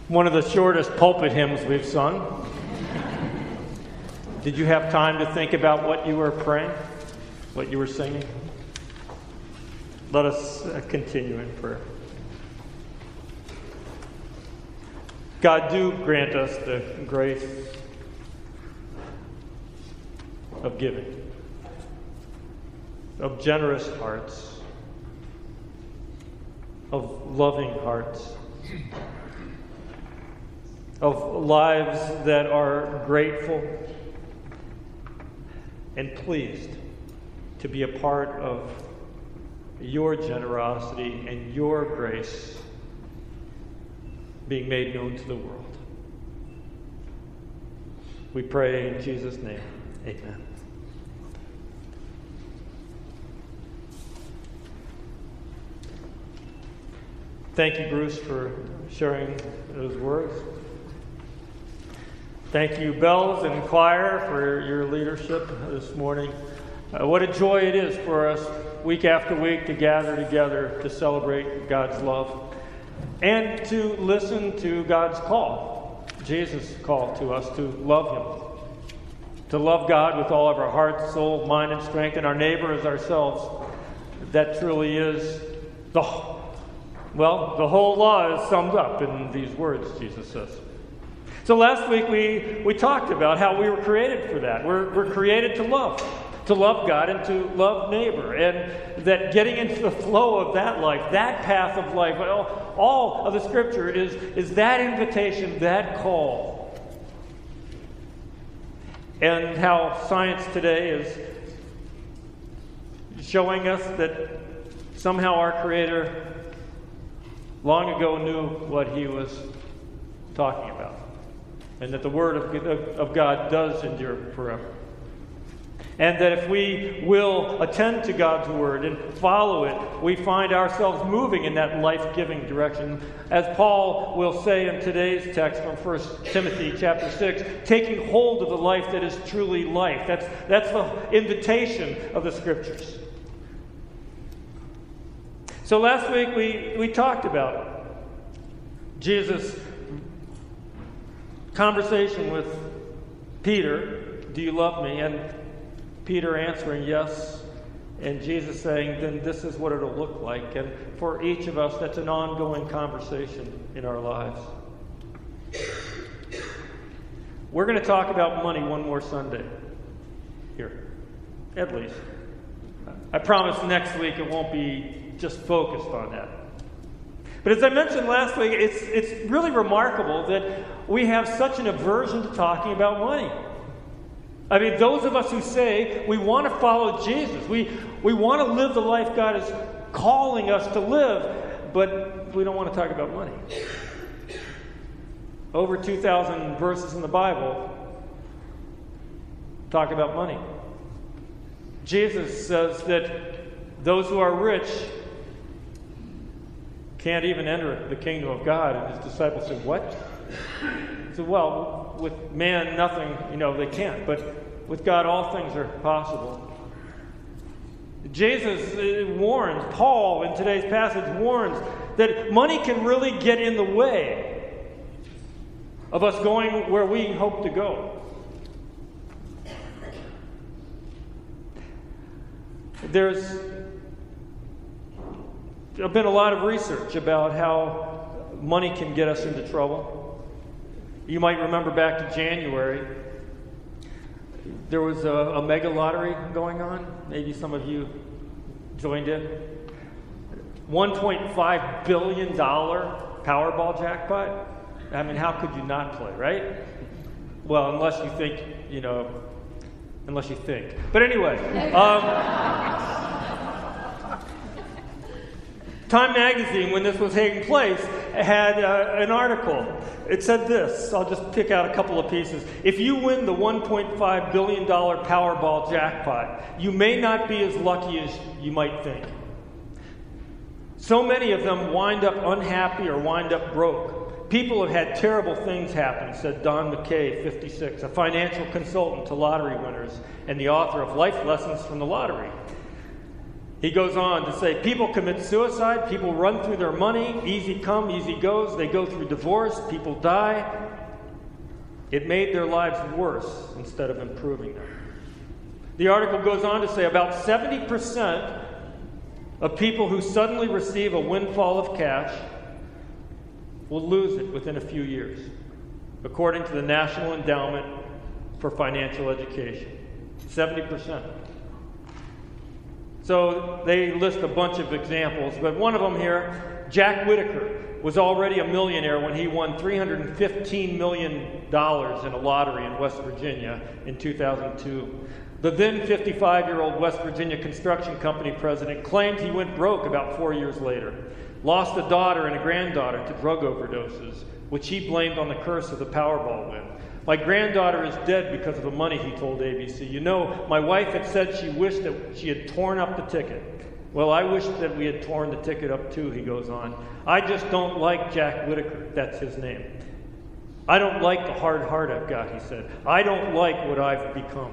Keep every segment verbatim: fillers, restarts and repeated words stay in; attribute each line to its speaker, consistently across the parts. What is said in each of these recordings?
Speaker 1: one of the shortest pulpit hymns we've sung. Did you have time to think about what you were praying, what you were singing? Let us uh, continue in prayer. God, do grant us the grace of giving, of generous hearts, of loving hearts, of lives that are grateful and pleased to be a part of your generosity and your grace being made known to the world. We pray in Jesus' name. Amen. Thank you, Bruce, for sharing those words. Thank you, bells and choir, for your leadership this morning. Uh, what a joy it is for us week after week to gather together to celebrate God's love and to listen to God's call, Jesus' call to us to love Him, to love God with all of our heart, soul, mind, and strength, and our neighbor as ourselves. That truly is the, well, the whole law is summed up in these words, Jesus says. So last week we, we talked about how we were created for that. We're, we're created to love, to love God and to love neighbor. And that getting into the flow of that life, that path of life, all, all of the Scripture is, is that invitation, that call. And how science today is showing us that somehow our Creator long ago knew what He was talking about. And that the Word of, of God does endure forever. And that if we will attend to God's Word and follow it, we find ourselves moving in that life-giving direction. As Paul will say in today's text from First Timothy chapter six, taking hold of the life that is truly life. That's, that's the invitation of the Scriptures. So last week we, we talked about Jesus' conversation with Peter, do you love me? And Peter answering yes, and Jesus saying, then this is what it'll look like. And for each of us, that's an ongoing conversation in our lives. We're going to talk about money one more Sunday here, at least. I promise next week it won't be just focused on that. But as I mentioned last week, it's it's really remarkable that we have such an aversion to talking about money. I mean, those of us who say we want to follow Jesus, we, we want to live the life God is calling us to live, but we don't want to talk about money. Over two thousand verses in the Bible talk about money. Jesus says that those who are rich can't even enter the kingdom of God. And his disciples said, what? He said, well, with man, nothing, you know, they can't. But with God, all things are possible. Jesus uh, warns, Paul in today's passage warns that money can really get in the way of us going where we hope to go. There's been a lot of research about how money can get us into trouble. You might remember back to January, there was a, a mega lottery going on. Maybe some of you joined in. one point five billion dollars Powerball jackpot. I mean, how could you not play, right? Well, unless you think, you know, unless you think. But anyway, um, Time Magazine, when this was taking place, had uh, an article. It said this. I'll just pick out a couple of pieces. If you win the one point five billion dollars Powerball jackpot, you may not be as lucky as you might think. So many of them wind up unhappy or wind up broke. People have had terrible things happen, said Don McKay, fifty-six, a financial consultant to lottery winners and the author of Life Lessons from the Lottery. He goes on to say, people commit suicide, people run through their money, easy come, easy goes, they go through divorce, people die. It made their lives worse instead of improving them. The article goes on to say about seventy percent of people who suddenly receive a windfall of cash will lose it within a few years, according to the National Endowment for Financial Education. seventy percent. So they list a bunch of examples, but one of them here, Jack Whitaker, was already a millionaire when he won three hundred fifteen million dollars in a lottery in West Virginia in two thousand two. The then fifty-five-year-old West Virginia construction company president claimed he went broke about four years later, lost a daughter and a granddaughter to drug overdoses, which he blamed on the curse of the Powerball win. My granddaughter is dead because of the money, he told A B C. You know, my wife had said she wished that she had torn up the ticket. Well, I wish that we had torn the ticket up too, he goes on. I just don't like Jack Whitaker. That's his name. I don't like the hard heart I've got, he said. I don't like what I've become.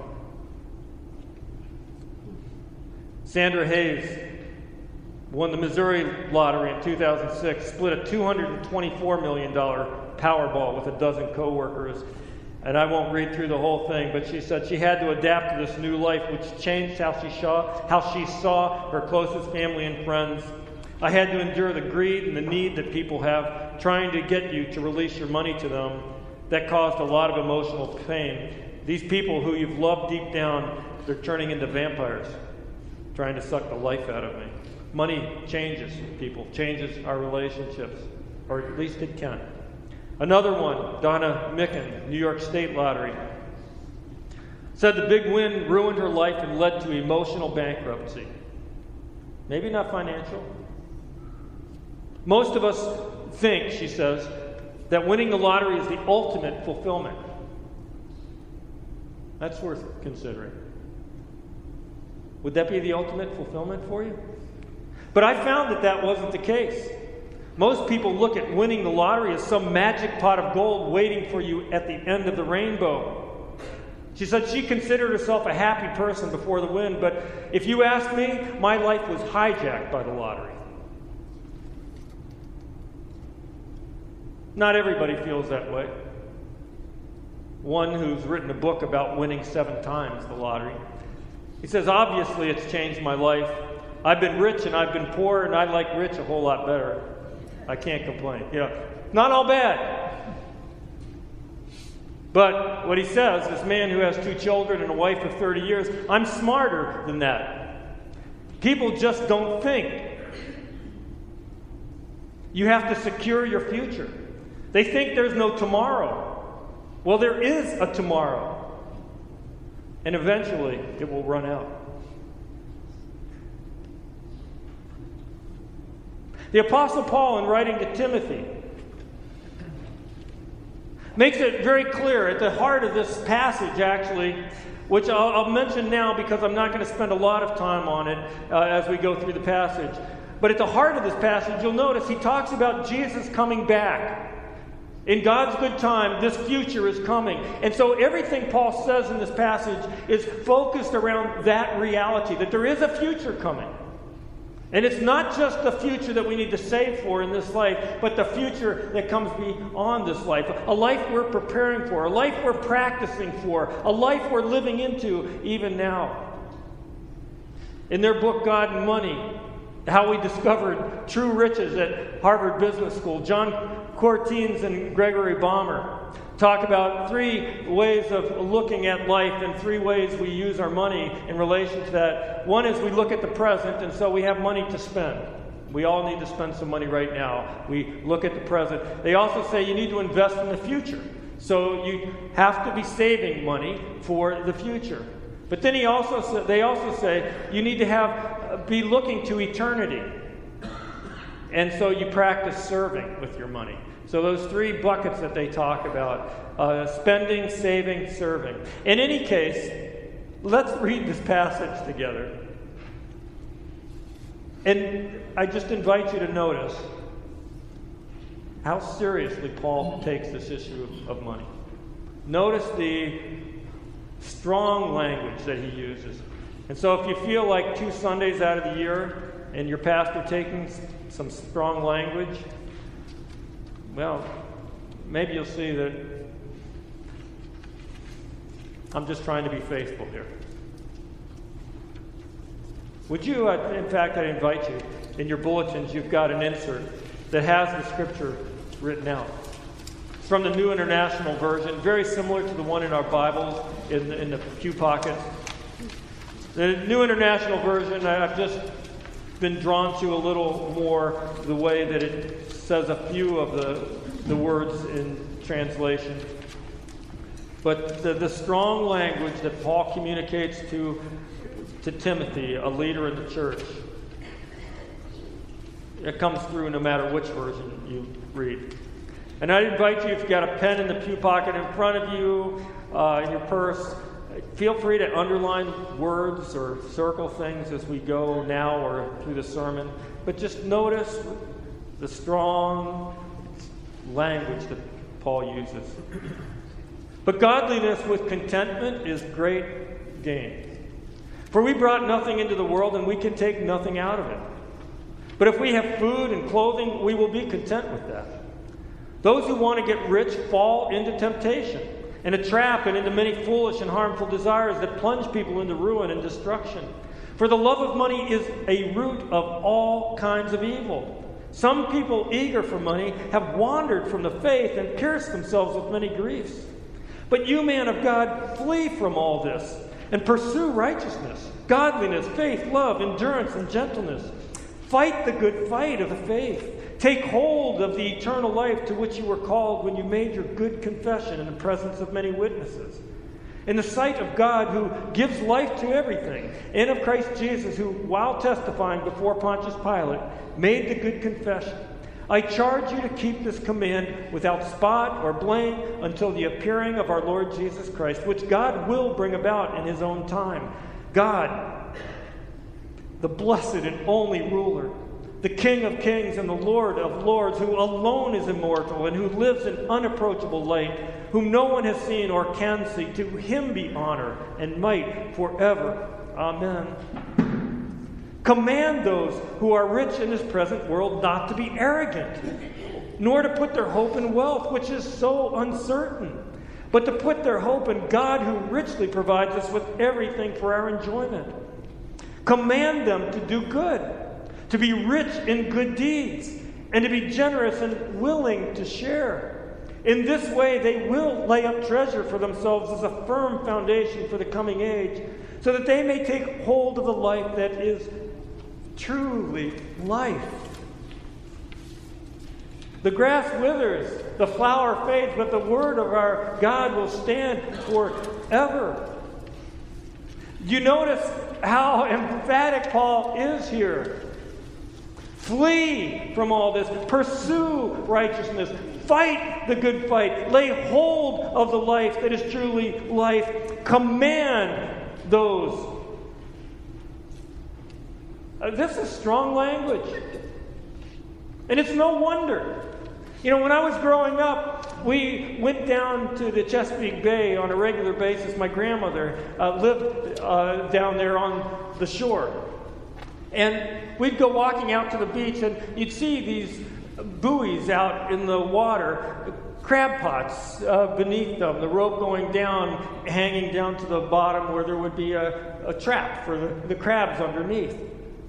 Speaker 1: Sandra Hayes won the Missouri lottery in two thousand six, split a two hundred twenty-four million dollars Powerball with a dozen coworkers. And I won't read through the whole thing, but she said she had to adapt to this new life, which changed how she saw, how she saw her closest family and friends. I had to endure the greed and the need that people have trying to get you to release your money to them. That caused a lot of emotional pain. These people who you've loved deep down, they're turning into vampires, trying to suck the life out of me. Money changes people, changes our relationships, or at least it can. Another one, Donna Micken, New York State Lottery, said the big win ruined her life and led to emotional bankruptcy. Maybe not financial. Most of us think, she says, that winning the lottery is the ultimate fulfillment. That's worth considering. Would that be the ultimate fulfillment for you? But I found that that wasn't the case. Most people look at winning the lottery as some magic pot of gold waiting for you at the end of the rainbow. She said she considered herself a happy person before the win, but if you ask me, my life was hijacked by the lottery. Not everybody feels that way. One who's written a book about winning seven times the lottery, he says, obviously it's changed my life. I've been rich and I've been poor, and I like rich a whole lot better. I can't complain. You know, not all bad. But what he says, this man who has two children and a wife of thirty years, I'm smarter than that. People just don't think. You have to secure your future. They think there's no tomorrow. Well, there is a tomorrow. And eventually it will run out. The Apostle Paul, in writing to Timothy, makes it very clear at the heart of this passage, actually, which I'll, I'll mention now because I'm not going to spend a lot of time on it uh, as we go through the passage. But at the heart of this passage, you'll notice he talks about Jesus coming back. In God's good time, this future is coming. And so everything Paul says in this passage is focused around that reality, that there is a future coming. And it's not just the future that we need to save for in this life, but the future that comes beyond this life. A life we're preparing for, a life we're practicing for, a life we're living into even now. In their book, God and Money, How We Discovered True Riches at Harvard Business School, John Courtines and Gregory Balmer talk about three ways of looking at life and three ways we use our money in relation to that. One is we look at the present, and so we have money to spend. We all need to spend some money right now. We look at the present. They also say you need to invest in the future. So you have to be saving money for the future. But then he also they also say you need to have be looking to eternity. And so you practice serving with your money. So those three buckets that they talk about, uh, spending, saving, serving. In any case, let's read this passage together. And I just invite you to notice how seriously Paul takes this issue of, of money. Notice the strong language that he uses. And so if you feel like two Sundays out of the year and your pastor taking some strong language, well, maybe you'll see that I'm just trying to be faithful here. Would you, uh, in fact, I invite you, in your bulletins, you've got an insert that has the scripture written out. It's from the New International Version, very similar to the one in our Bibles in the, in the pew pockets. The New International Version, I've just been drawn to a little more the way that it says a few of the, the words in translation. But the, the strong language that Paul communicates to, to Timothy, a leader in the church, it comes through no matter which version you read. And I invite you, if you've got a pen in the pew pocket in front of you, uh, in your purse, feel free to underline words or circle things as we go now or through the sermon. But just notice the strong language that Paul uses. But godliness with contentment is great gain. For we brought nothing into the world, and we can take nothing out of it. But if we have food and clothing, we will be content with that. Those who want to get rich fall into temptation, and a trap, and into many foolish and harmful desires that plunge people into ruin and destruction. For the love of money is a root of all kinds of evil. Some people eager for money have wandered from the faith and pierced themselves with many griefs. But you, man of God, flee from all this and pursue righteousness, godliness, faith, love, endurance, and gentleness. Fight the good fight of the faith. Take hold of the eternal life to which you were called when you made your good confession in the presence of many witnesses. In the sight of God, who gives life to everything, and of Christ Jesus, who, while testifying before Pontius Pilate, made the good confession. I charge you to keep this command without spot or blame until the appearing of our Lord Jesus Christ, which God will bring about in his own time. God, the blessed and only ruler, the King of kings and the Lord of lords, who alone is immortal and who lives in unapproachable light, whom no one has seen or can see, to him be honor and might forever. Amen. Command those who are rich in this present world not to be arrogant, nor to put their hope in wealth, which is so uncertain, but to put their hope in God, who richly provides us with everything for our enjoyment. Command them to do good, to be rich in good deeds, and to be generous and willing to share. In this way, they will lay up treasure for themselves as a firm foundation for the coming age, so that they may take hold of the life that is truly life. The grass withers, the flower fades, but the word of our God will stand forever. You notice how emphatic Paul is here. Flee from all this. Pursue righteousness. Fight the good fight. Lay hold of the life that is truly life. Command those. Uh, this is strong language. And it's no wonder. You know, when I was growing up, we went down to the Chesapeake Bay on a regular basis. My grandmother uh, lived uh, down there on the shore. And we'd go walking out to the beach, and you'd see these buoys out in the water, crab pots uh, beneath them, the rope going down, hanging down to the bottom where there would be a, a trap for the, the crabs underneath.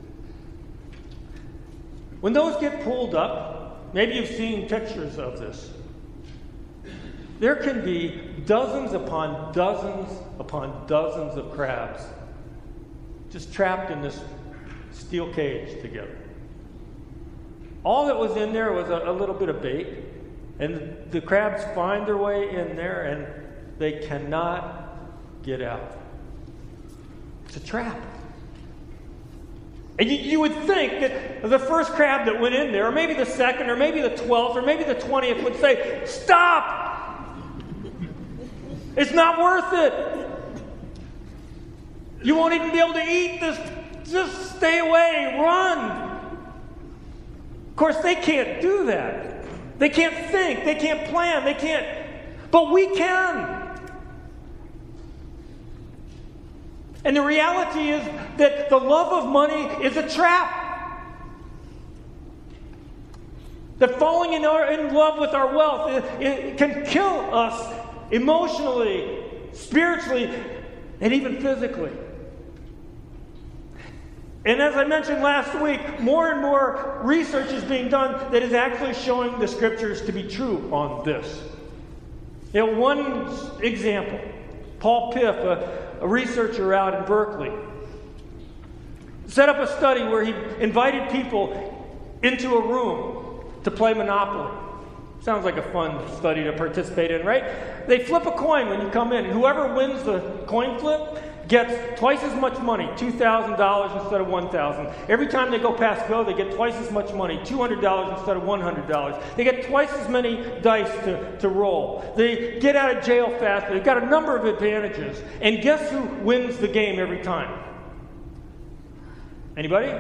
Speaker 1: When those get pulled up, maybe you've seen pictures of this, there can be dozens upon dozens upon dozens of crabs just trapped in this steel cage together. All that was in there was a, a little bit of bait, and the crabs find their way in there, and they cannot get out. It's a trap. And you, you would think that the first crab that went in there, or maybe the second, or maybe the twelfth, or maybe the twentieth would say, "Stop! It's not worth it. You won't even be able to eat this. Just stay away, run." Of course, they can't do that. They can't think, they can't plan, they can't. But we can. And the reality is that the love of money is a trap. That falling in, our, in love with our wealth it, it can kill us emotionally, spiritually, and even physically. And as I mentioned last week, more and more research is being done that is actually showing the Scriptures to be true on this. You know, one example, Paul Piff, a, a researcher out in Berkeley, set up a study where he invited people into a room to play Monopoly. Sounds like a fun study to participate in, right? They flip a coin when you come in, and whoever wins the coin flip gets twice as much money, two thousand dollars instead of one thousand dollars. Every time they go past go, they get twice as much money, two hundred dollars instead of one hundred dollars. They get twice as many dice to, to roll. They get out of jail faster. They've got a number of advantages. And guess who wins the game every time? Anybody?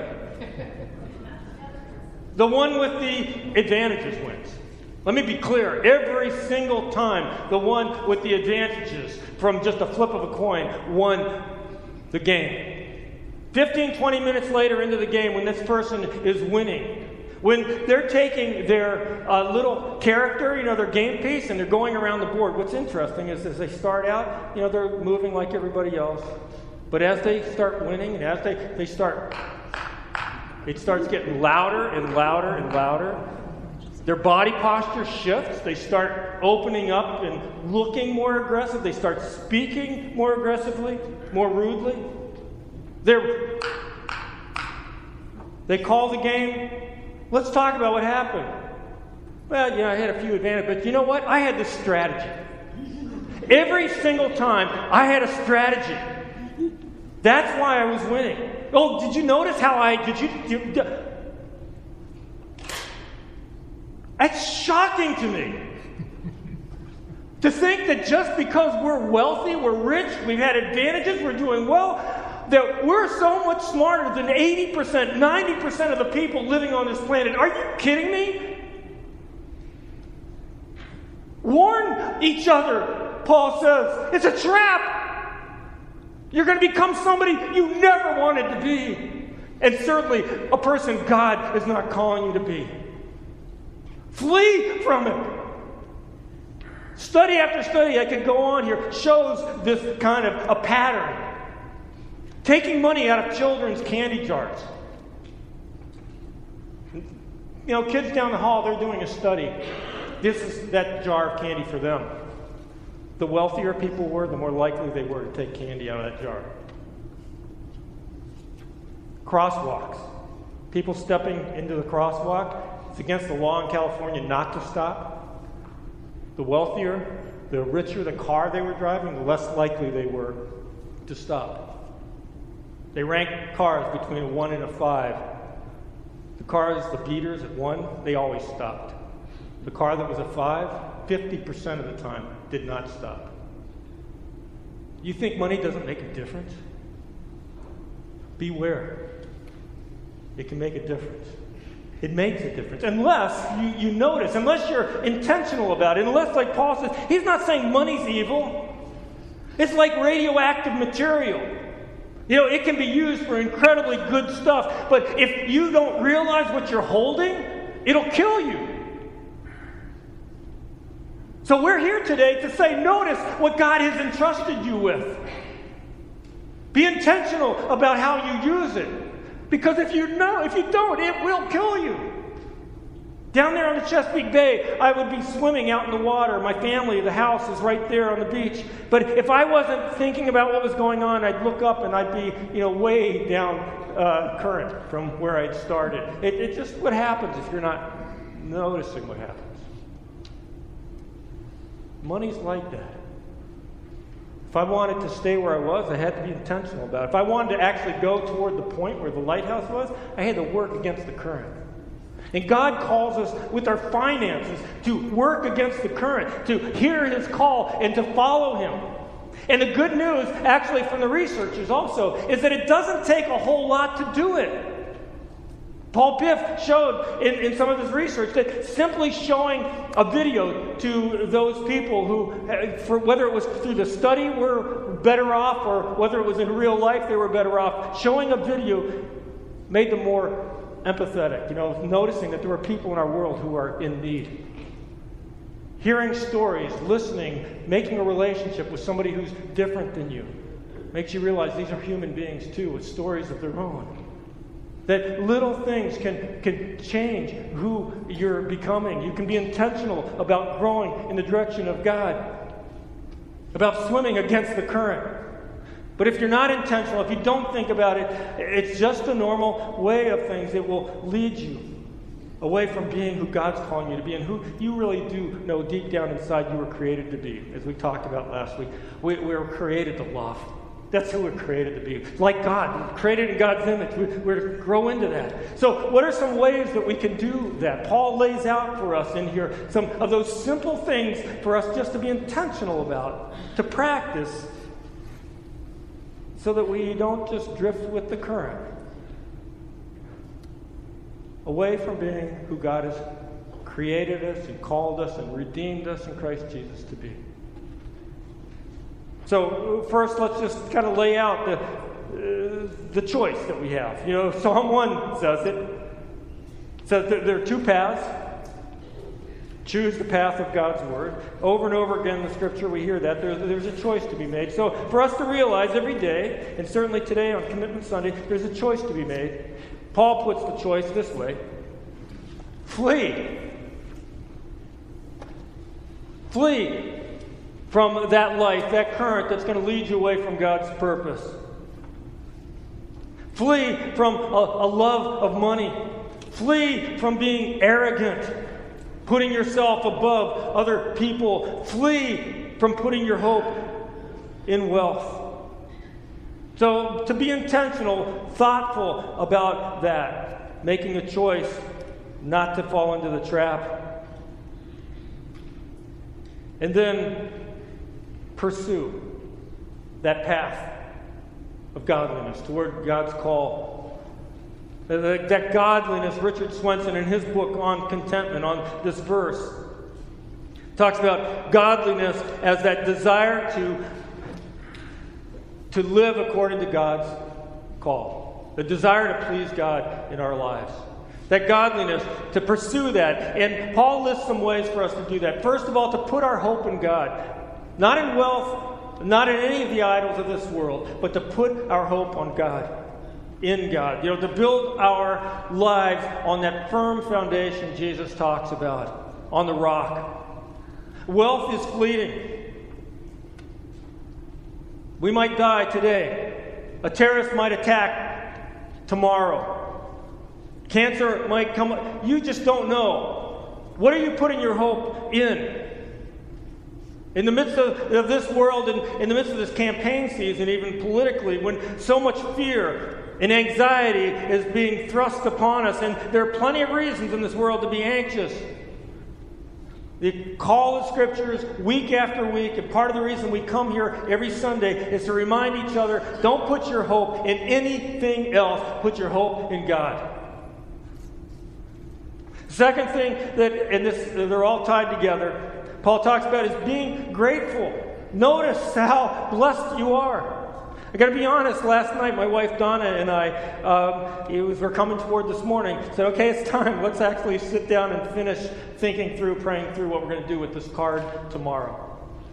Speaker 1: The one with the advantages wins. Let me be clear. Every single time, the one with the advantages from just a flip of a coin won the game. fifteen, twenty minutes later into the game, when this person is winning, when they're taking their uh, little character, you know, their game piece, and they're going around the board, what's interesting is as they start out, you know, they're moving like everybody else. But as they start winning, and as they, they start, it starts getting louder and louder and louder. Their body posture shifts. They start opening up and looking more aggressive. They start speaking more aggressively, more rudely. They're, they call the game. Let's talk about what happened. Well, you know, I had a few advantages, but you know what? I had this strategy. Every single time, I had a strategy. That's why I was winning. Oh, did you notice how I, did you, you That's shocking to me. To think that just because we're wealthy, we're rich, we've had advantages, we're doing well, that we're so much smarter than eighty percent, ninety percent of the people living on this planet. Are you kidding me? Warn each other, Paul says. It's a trap. You're going to become somebody you never wanted to be. And certainly a person God is not calling you to be. Flee from it. Study after study, I could go on here, shows this kind of a pattern. Taking money out of children's candy jars. You know, kids down the hall, they're doing a study. This is that jar of candy for them. The wealthier people were, the more likely they were to take candy out of that jar. Crosswalks. People stepping into the crosswalk. It's against the law in California not to stop. The wealthier, the richer the car they were driving, the less likely they were to stop. They ranked cars between a one and a five. The cars, the beaters at one, they always stopped. The car that was a five, fifty percent of the time did not stop. You think money doesn't make a difference? Beware. It can make a difference. It makes a difference. Unless you, you notice, unless you're intentional about it, unless, like Paul says, he's not saying money's evil. It's like radioactive material. You know, it can be used for incredibly good stuff, but if you don't realize what you're holding, it'll kill you. So we're here today to say, notice what God has entrusted you with. Be intentional about how you use it. Because if you know, if you don't, it will kill you. Down there on the Chesapeake Bay, I would be swimming out in the water. My family, the house is right there on the beach. But if I wasn't thinking about what was going on, I'd look up and I'd be, you know, way down uh, current from where I'd started. It, it's just what happens if you're not noticing what happens. Money's like that. If I wanted to stay where I was, I had to be intentional about it. If I wanted to actually go toward the point where the lighthouse was, I had to work against the current. And God calls us with our finances to work against the current, to hear His call and to follow Him. And the good news, actually from the researchers also, is that it doesn't take a whole lot to do it. Paul Biff showed in, in some of his research that simply showing a video to those people who, for whether it was through the study, were better off, or whether it was in real life, they were better off, showing a video made them more empathetic. You know, noticing that there are people in our world who are in need. Hearing stories, listening, making a relationship with somebody who's different than you makes you realize these are human beings too, with stories of their own. That little things can, can change who you're becoming. You can be intentional about growing in the direction of God, about swimming against the current. But if you're not intentional, if you don't think about it, it's just a normal way of things that will lead you away from being who God's calling you to be and who you really do know deep down inside you were created to be. As we talked about last week, we, we were created to love. That's who we're created to be. Like God. We're created in God's image. We're to grow into that. So what are some ways that we can do that? Paul lays out for us in here some of those simple things for us just to be intentional about, to practice, so that we don't just drift with the current, away from being who God has created us and called us and redeemed us in Christ Jesus to be. So first, let's just kind of lay out the uh, the choice that we have. You know, Psalm one says it. It says that there are two paths. Choose the path of God's Word. Over and over again in the Scripture we hear that. There, there's a choice to be made. So for us to realize every day, and certainly today on Commitment Sunday, there's a choice to be made. Paul puts the choice this way. Flee. Flee from that life, that current that's going to lead you away from God's purpose. Flee from a, a love of money. Flee from being arrogant, putting yourself above other people. Flee from putting your hope in wealth. So to be intentional, thoughtful about that, making a choice not to fall into the trap. And then pursue that path of godliness toward God's call. That godliness, Richard Swenson in his book on contentment, on this verse, talks about godliness as that desire to, to live according to God's call. The desire to please God in our lives. That godliness, to pursue that. And Paul lists some ways for us to do that. First of all, to put our hope in God. Not in wealth, not in any of the idols of this world, but to put our hope on God, in God. You know, to build our lives on that firm foundation Jesus talks about, on the rock. Wealth is fleeting. We might die today. A terrorist might attack tomorrow. Cancer might come. You just don't know. What are you putting your hope in? In the midst of, of this world, and in, in the midst of this campaign season, even politically, when so much fear and anxiety is being thrust upon us, and there are plenty of reasons in this world to be anxious. The call of Scriptures week after week, and part of the reason we come here every Sunday is to remind each other, don't put your hope in anything else. Put your hope in God. Second thing that, and this, they're all tied together, Paul talks about is being grateful. Notice how blessed you are. I got to be honest. Last night, my wife Donna and I, um, it was we're coming toward this morning. Said, "Okay, it's time. Let's actually sit down and finish thinking through, praying through what we're going to do with this card tomorrow."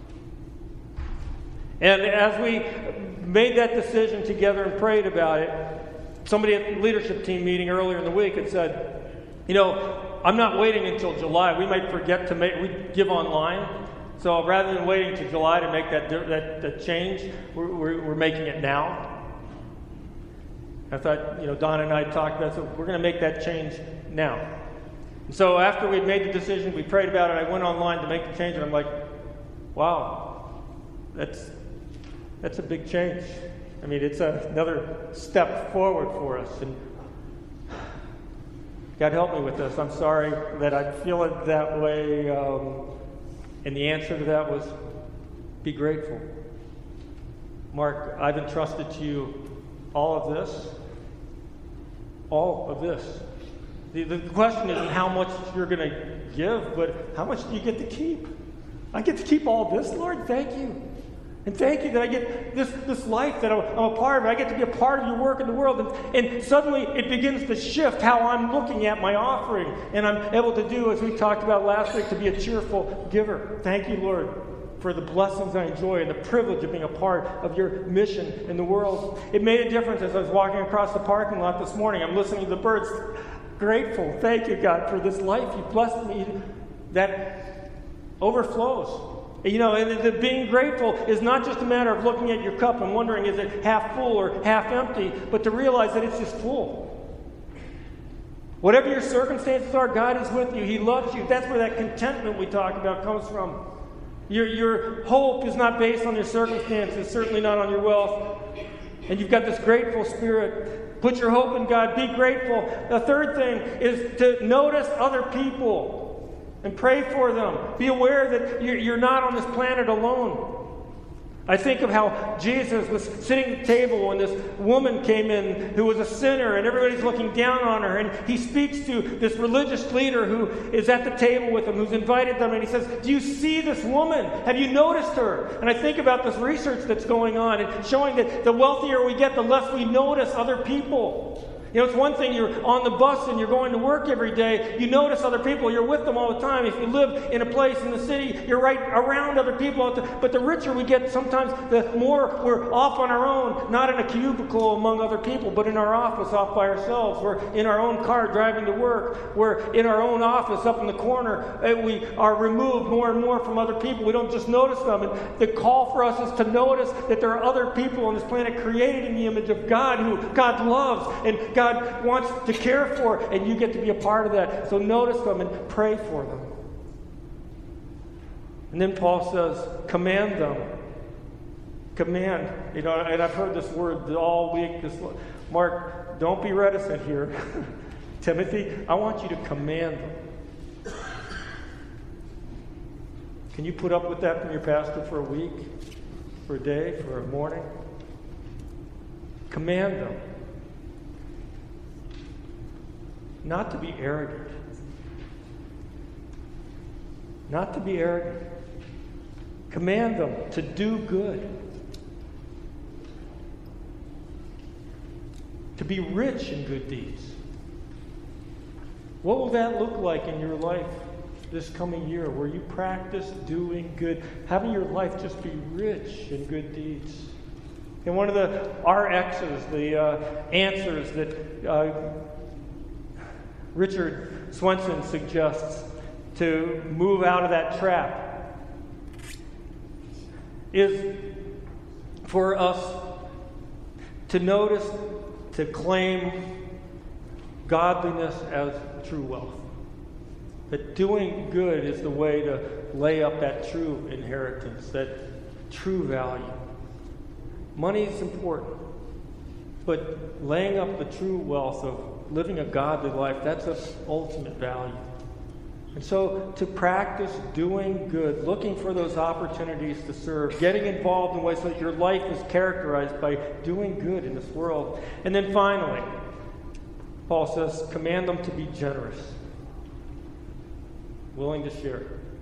Speaker 1: And as we made that decision together and prayed about it, somebody at the leadership team meeting earlier in the week had said, "You know, I'm not waiting until July. We might forget to make, we give online. So rather than waiting to July to make that that, that change, we're, we're, we're making it now." I thought, you know, Don and I talked about it, so we're going to make that change now. And so after we'd made the decision, we prayed about it, I went online to make the change, and I'm like, wow, that's, that's a big change. I mean, it's a, another step forward for us. And God help me with this. I'm sorry that I feel it that way. Um, and the answer to that was, be grateful. Mark, I've entrusted to you all of this. All of this. The, the question isn't how much you're going to give, but how much do you get to keep? I get to keep all this, Lord. Thank you. And thank you that I get this, this life that I'm, I'm a part of. I get to be a part of your work in the world. And, and suddenly it begins to shift how I'm looking at my offering. And I'm able to do, as we talked about last week, to be a cheerful giver. Thank you, Lord, for the blessings I enjoy and the privilege of being a part of your mission in the world. It made a difference as I was walking across the parking lot this morning. I'm listening to the birds. Grateful. Thank you, God, for this life. You blessed me that overflows. You know, and the being grateful is not just a matter of looking at your cup and wondering, is it half full or half empty, but to realize that it's just full. Whatever your circumstances are, God is with you. He loves you. That's where that contentment we talk about comes from. Your, your hope is not based on your circumstances, certainly not on your wealth. And you've got this grateful spirit. Put your hope in God. Be grateful. The third thing is to notice other people. And pray for them. Be aware that you're not on this planet alone. I think of how Jesus was sitting at the table when this woman came in who was a sinner and everybody's looking down on her. And he speaks to this religious leader who is at the table with him, who's invited them. And he says, do you see this woman? Have you noticed her? And I think about this research that's going on and showing that the wealthier we get, the less we notice other people. You know, it's one thing you're on the bus and you're going to work every day. You notice other people. You're with them all the time. If you live in a place in the city, you're right around other people. All the time. But the richer we get, sometimes the more we're off on our own, not in a cubicle among other people, but in our office off by ourselves. We're in our own car driving to work. We're in our own office up in the corner. We are removed more and more from other people. We don't just notice them. And the call for us is to notice that there are other people on this planet created in the image of God who God loves and God God wants to care for, and you get to be a part of that. So notice them and pray for them. And then Paul says, command them. Command. You know, and I've heard this word all week. This, Mark, don't be reticent here. Timothy, I want you to command them. Can you put up with that from your pastor for a week, for a day, for a morning? Command them. Not to be arrogant. Not to be arrogant. Command them to do good. To be rich in good deeds. What will that look like in your life this coming year, where you practice doing good, having your life just be rich in good deeds? And one of the R X's, the uh, answers that uh, Richard Swenson suggests to move out of that trap is for us to notice, to claim godliness as true wealth. That doing good is the way to lay up that true inheritance, that true value. Money is important, but laying up the true wealth of living a godly life, that's of ultimate value. And so to practice doing good, looking for those opportunities to serve, getting involved in ways so that your life is characterized by doing good in this world. And then finally, Paul says, command them to be generous, willing to share.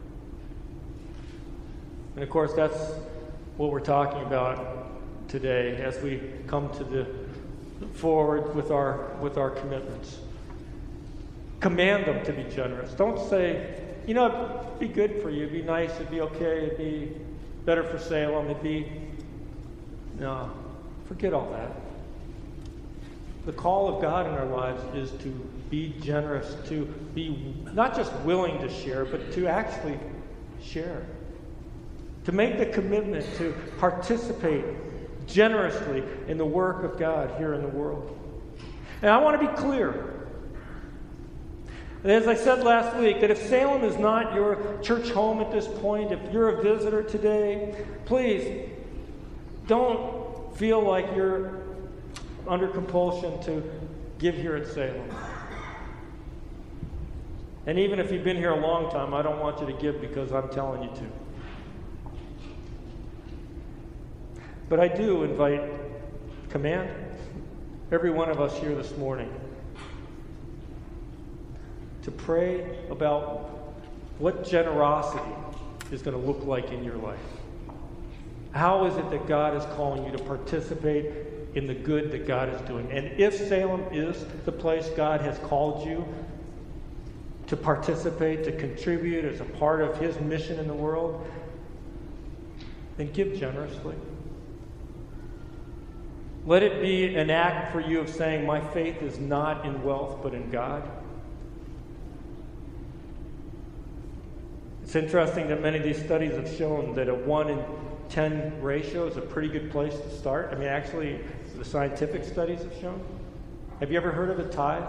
Speaker 1: And of course, that's what we're talking about today as we come to the forward with our with our commitments. Command them to be generous. Don't say, you know, it'd be good for you, it'd be nice, it'd be okay, it'd be better for Salem, it'd be... No, forget all that. The call of God in our lives is to be generous, to be not just willing to share, but to actually share. To make the commitment to participate generously in the work of God here in the world. And I want to be clear. As I said last week, that if Salem is not your church home at this point, if you're a visitor today, please don't feel like you're under compulsion to give here at Salem. And even if you've been here a long time, I don't want you to give because I'm telling you to. But I do invite, command every one of us here this morning to pray about what generosity is going to look like in your life. How is it that God is calling you to participate in the good that God is doing? And if Salem is the place God has called you to participate, to contribute as a part of His mission in the world, then give generously. Let it be an act for you of saying, my faith is not in wealth, but in God. It's interesting that many of these studies have shown that a one in ten ratio is a pretty good place to start. I mean, actually, the scientific studies have shown. Have you ever heard of a tithe?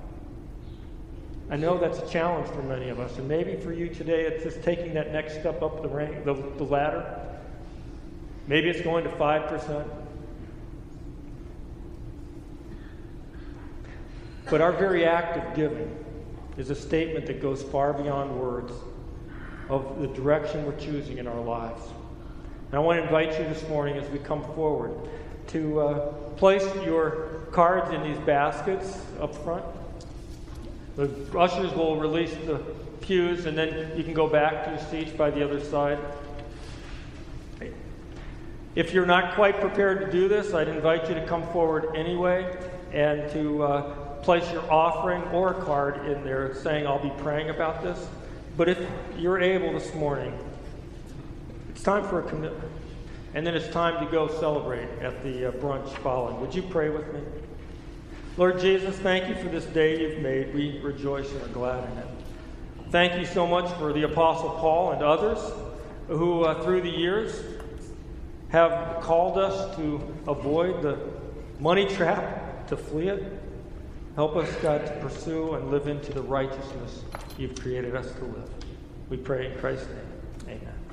Speaker 1: I know that's a challenge for many of us, and maybe for you today, it's just taking that next step up the rank, the, the ladder. Maybe it's going to five percent. But our very act of giving is a statement that goes far beyond words of the direction we're choosing in our lives. And I want to invite you this morning as we come forward to uh, place your cards in these baskets up front. The ushers will release the pews, and then you can go back to your seats by the other side. If you're not quite prepared to do this, I'd invite you to come forward anyway and to uh, place your offering or a card in there saying, I'll be praying about this. But if you're able this morning, it's time for a commitment. And then it's time to go celebrate at the uh, brunch following. Would you pray with me? Lord Jesus, thank you for this day you've made. We rejoice and are glad in it. Thank you so much for the Apostle Paul and others who, uh, through the years, have called us to avoid the money trap, to flee it. Help us, God, to pursue and live into the righteousness you've created us to live. We pray in Christ's name. Amen.